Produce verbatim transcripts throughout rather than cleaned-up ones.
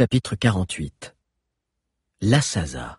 Chapitre quarante-huit. L'Assasa.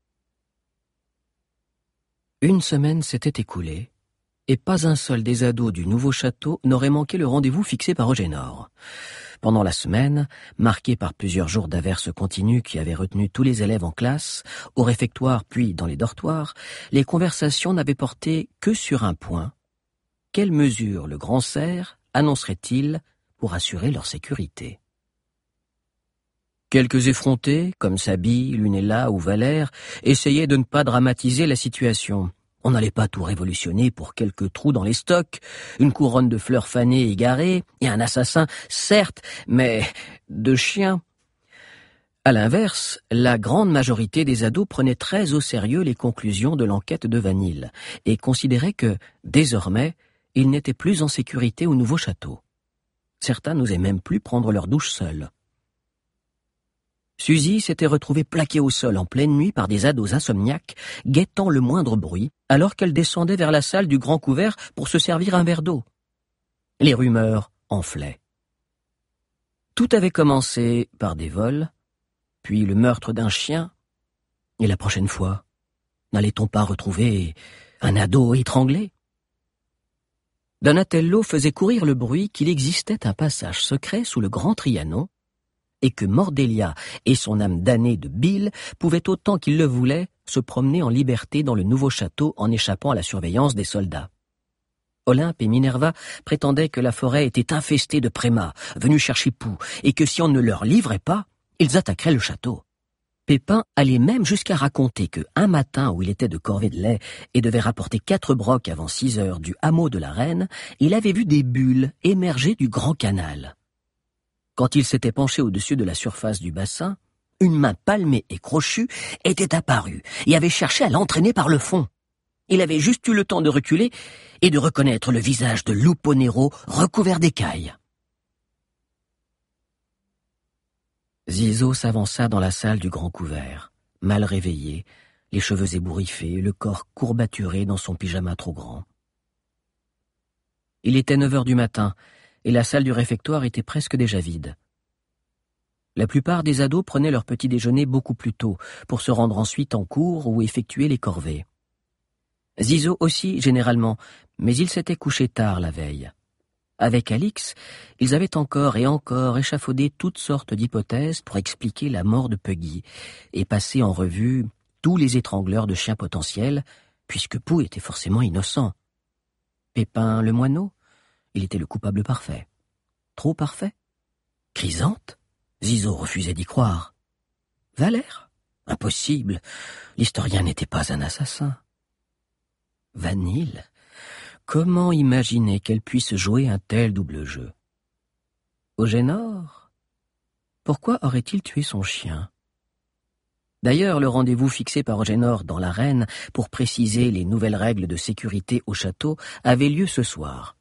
Une semaine s'était écoulée, et pas un seul des ados du nouveau château n'aurait manqué le rendez-vous fixé par Ogénor. Pendant la semaine, marquée par plusieurs jours d'averses continues qui avaient retenu tous les élèves en classe, au réfectoire puis dans les dortoirs, les conversations n'avaient porté que sur un point. Quelles mesures le grand cerf annoncerait-il pour assurer leur sécurité? Quelques effrontés, comme Sabi, Lunella ou Valère, essayaient de ne pas dramatiser la situation. On n'allait pas tout révolutionner pour quelques trous dans les stocks, une couronne de fleurs fanées égarées, et un assassin, certes, mais de chien. À l'inverse, la grande majorité des ados prenait très au sérieux les conclusions de l'enquête de Vanille, et considérait que, désormais, ils n'étaient plus en sécurité au nouveau château. Certains n'osaient même plus prendre leur douche seuls. Suzy s'était retrouvée plaquée au sol en pleine nuit par des ados insomniaques, guettant le moindre bruit, alors qu'elle descendait vers la salle du grand couvert pour se servir un verre d'eau. Les rumeurs enflaient. Tout avait commencé par des vols, puis le meurtre d'un chien, et la prochaine fois, n'allait-on pas retrouver un ado étranglé? Donatello faisait courir le bruit qu'il existait un passage secret sous le Grand Trianon, et que Mordelia et son âme damnée de bile pouvaient autant qu'ils le voulaient se promener en liberté dans le nouveau château en échappant à la surveillance des soldats. Olympe et Minerva prétendaient que la forêt était infestée de prémas, venus chercher poux, et que si on ne leur livrait pas, ils attaqueraient le château. Pépin allait même jusqu'à raconter que, un matin où il était de corvée de lait et devait rapporter quatre brocs avant six heures du hameau de la reine, il avait vu des bulles émerger du grand canal. Quand il s'était penché au-dessus de la surface du bassin, une main palmée et crochue était apparue et avait cherché à l'entraîner par le fond. Il avait juste eu le temps de reculer et de reconnaître le visage de Lupo Nero recouvert d'écailles. Zizo s'avança dans la salle du grand couvert, mal réveillé, les cheveux ébouriffés, le corps courbaturé dans son pyjama trop grand. Il était neuf heures du matin, et la salle du réfectoire était presque déjà vide. La plupart des ados prenaient leur petit déjeuner beaucoup plus tôt, pour se rendre ensuite en cours ou effectuer les corvées. Zizo aussi, généralement, mais il s'était couché tard la veille. Avec Alix, ils avaient encore et encore échafaudé toutes sortes d'hypothèses pour expliquer la mort de Puggy, et passé en revue tous les étrangleurs de chiens potentiels, puisque Pou était forcément innocent. Pépin le moineau? Il était le coupable parfait. Trop parfait? Chrysanthe? Zizo refusait d'y croire. Valère? Impossible. L'historien n'était pas un assassin. Vanille? Comment imaginer qu'elle puisse jouer un tel double jeu? Ogénor? Pourquoi aurait-il tué son chien? D'ailleurs, le rendez-vous fixé par Ogénor dans l'arène pour préciser les nouvelles règles de sécurité au château avait lieu ce soir.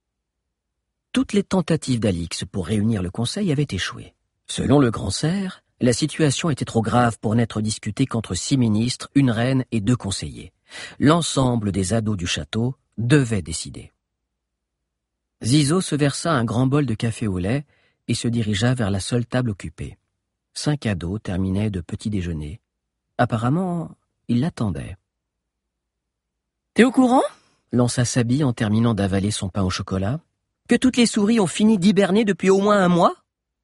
Toutes les tentatives d'Alix pour réunir le conseil avaient échoué. Selon le grand cerf, la situation était trop grave pour n'être discutée qu'entre six ministres, une reine et deux conseillers. L'ensemble des ados du château devait décider. Zizo se versa un grand bol de café au lait et se dirigea vers la seule table occupée. Cinq ados terminaient de petit déjeuner. Apparemment, ils l'attendaient. « T'es au courant ?» lança Sabi en terminant d'avaler son pain au chocolat. Que toutes les souris ont fini d'hiberner depuis au moins un mois?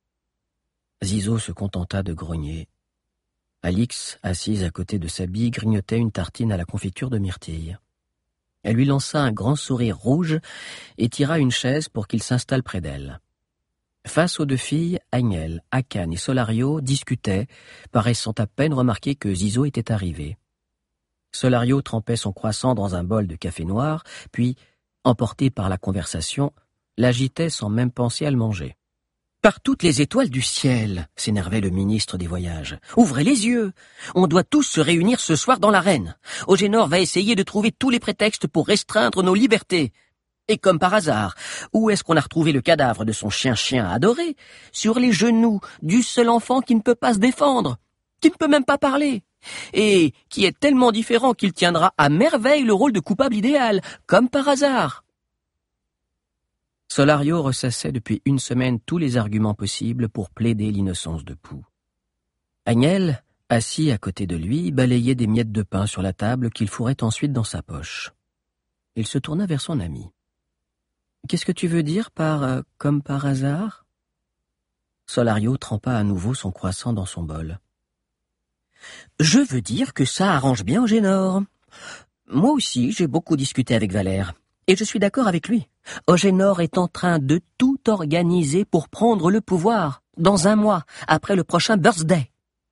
Zizo se contenta de grogner. Alix, assise à côté de Sabi, grignotait une tartine à la confiture de myrtille. Elle lui lança un grand sourire rouge et tira une chaise pour qu'il s'installe près d'elle. Face aux deux filles, Agnelle, Akane et Solario discutaient, paraissant à peine remarquer que Zizo était arrivé. Solario trempait son croissant dans un bol de café noir, puis, emporté par la conversation, l'agitait sans même penser à le manger. « Par toutes les étoiles du ciel !» s'énervait le ministre des Voyages. « Ouvrez les yeux! On doit tous se réunir ce soir dans l'arène. Ogénor va essayer de trouver tous les prétextes pour restreindre nos libertés. Et comme par hasard, où est-ce qu'on a retrouvé le cadavre de son chien-chien adoré? Sur les genoux du seul enfant qui ne peut pas se défendre, qui ne peut même pas parler, et qui est tellement différent qu'il tiendra à merveille le rôle de coupable idéal, comme par hasard. » Solario ressassait depuis une semaine tous les arguments possibles pour plaider l'innocence de Pou. Agnel, assis à côté de lui, balayait des miettes de pain sur la table qu'il fourrait ensuite dans sa poche. Il se tourna vers son ami. « Qu'est-ce que tu veux dire par euh, « comme par hasard » Solario trempa à nouveau son croissant dans son bol. « Je veux dire que ça arrange bien Ogénor. Moi aussi, j'ai beaucoup discuté avec Valère, et je suis d'accord avec lui. Ogénor est en train de tout organiser pour prendre le pouvoir, dans un mois, après le prochain birthday. »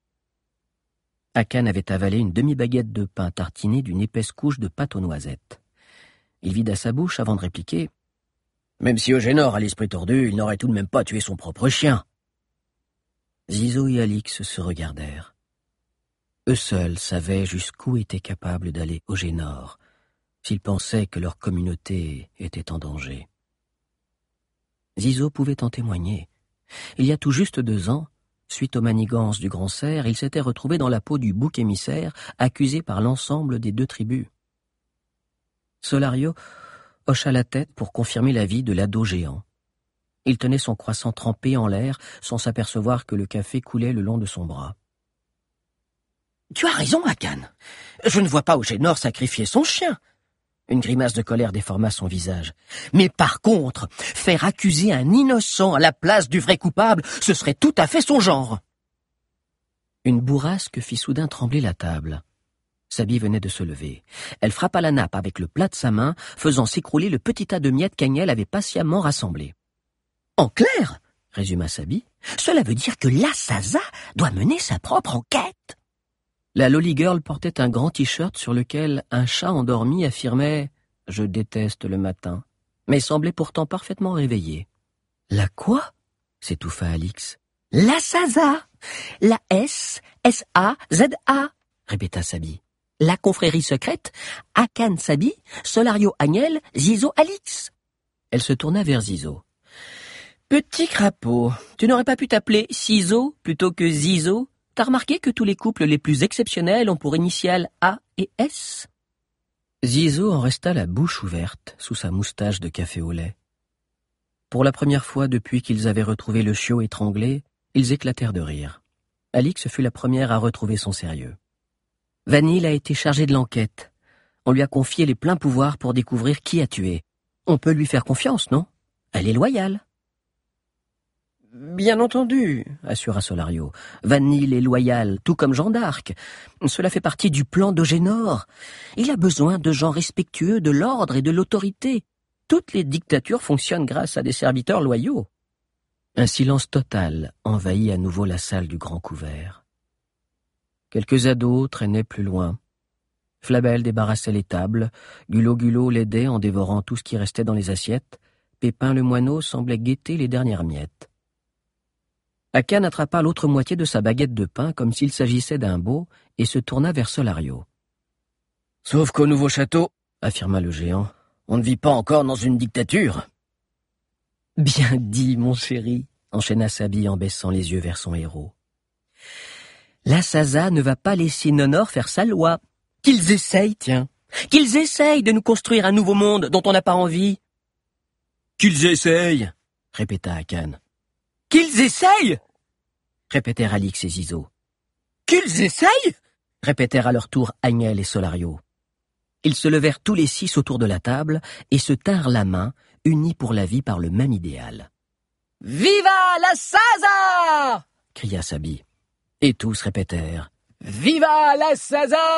Akan avait avalé une demi-baguette de pain tartinée d'une épaisse couche de pâte aux noisettes. Il vida sa bouche avant de répliquer. « Même si Ogénor a l'esprit tordu, il n'aurait tout de même pas tué son propre chien. » Zizo et Alix se regardèrent. Eux seuls savaient jusqu'où était capable d'aller Ogénor, s'ils pensaient que leur communauté était en danger. Zizo pouvait en témoigner. Il y a tout juste deux ans, suite aux manigances du grand cerf, il s'était retrouvé dans la peau du bouc émissaire, accusé par l'ensemble des deux tribus. Solario hocha la tête pour confirmer l'avis de l'ado géant. Il tenait son croissant trempé en l'air, sans s'apercevoir que le café coulait le long de son bras. « Tu as raison, Akan. Je ne vois pas Ogénor sacrifier son chien. » Une grimace de colère déforma son visage. « Mais par contre, faire accuser un innocent à la place du vrai coupable, ce serait tout à fait son genre. » Une bourrasque fit soudain trembler la table. Sabi venait de se lever. Elle frappa la nappe avec le plat de sa main, faisant s'écrouler le petit tas de miettes qu'Agnel avait patiemment rassemblé. « En clair, » résuma Sabi, « cela veut dire que l'Asaza doit mener sa propre enquête. » La Lolly Girl portait un grand t-shirt sur lequel un chat endormi affirmait « Je déteste le matin », mais semblait pourtant parfaitement réveillé. « La quoi ?» s'étouffa Alix. « L'Asaza, la S S A Z A, répéta Sabi. La confrérie secrète, Akan Sabi, Solario Agnel, Zizo Alix. Elle se tourna vers Zizo. « Petit crapaud, tu n'aurais pas pu t'appeler Cizo plutôt que Zizo? T'as remarqué que tous les couples les plus exceptionnels ont pour initiales A et S ?» Zizo en resta la bouche ouverte sous sa moustache de café au lait. Pour la première fois depuis qu'ils avaient retrouvé le chiot étranglé, ils éclatèrent de rire. Alix fut la première à retrouver son sérieux. Vanille a été chargée de l'enquête. On lui a confié les pleins pouvoirs pour découvrir qui a tué. On peut lui faire confiance, non? Elle est loyale. Bien entendu, assura Solario. Vanille est loyal, tout comme Jeanne d'Arc. Cela fait partie du plan d'Ogénor. Il a besoin de gens respectueux de l'ordre et de l'autorité. Toutes les dictatures fonctionnent grâce à des serviteurs loyaux. Un silence total envahit à nouveau la salle du grand couvert. Quelques ados traînaient plus loin. Flabel débarrassait les tables, Gulot Gulot l'aidait en dévorant tout ce qui restait dans les assiettes, Pépin le moineau semblait guetter les dernières miettes. Akan attrapa l'autre moitié de sa baguette de pain comme s'il s'agissait d'un beau et se tourna vers Solario. « Sauf qu'au nouveau château, » affirma le géant, « on ne vit pas encore dans une dictature. »« Bien dit, mon chéri, » enchaîna Sabi en baissant les yeux vers son héros. « L'Asaza ne va pas laisser Nonor faire sa loi. Qu'ils essayent, tiens. Qu'ils essayent de nous construire un nouveau monde dont on n'a pas envie. »« Qu'ils essayent !» répéta Akan. « Qu'ils essayent !» répétèrent Alix et Zizo. « Qu'ils essayent !» répétèrent à leur tour Agnel et Solario. Ils se levèrent tous les six autour de la table et se tinrent la main, unis pour la vie par le même idéal. « Viva l'Asaza !» cria Sabi. Et tous répétèrent « Viva l'Asaza !»